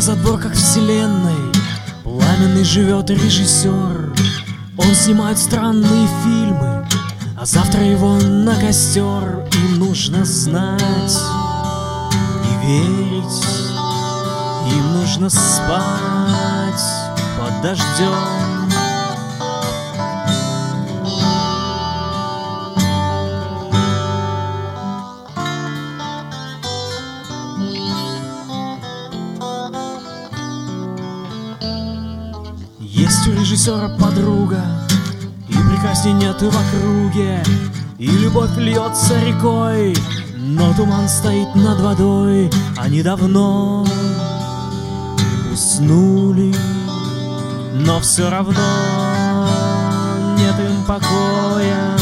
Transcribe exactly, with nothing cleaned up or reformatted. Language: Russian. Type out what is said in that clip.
задворках вселенной пламенный живет режиссер. Он снимает странные фильмы, а завтра его на костер. Им нужно знать и верить, им нужно спать под дождем. Есть у режиссера подруга, и прекрасней нет в округе, и любовь льется рекой, но туман стоит над водой. Они давно уснули, но все равно нет им покоя.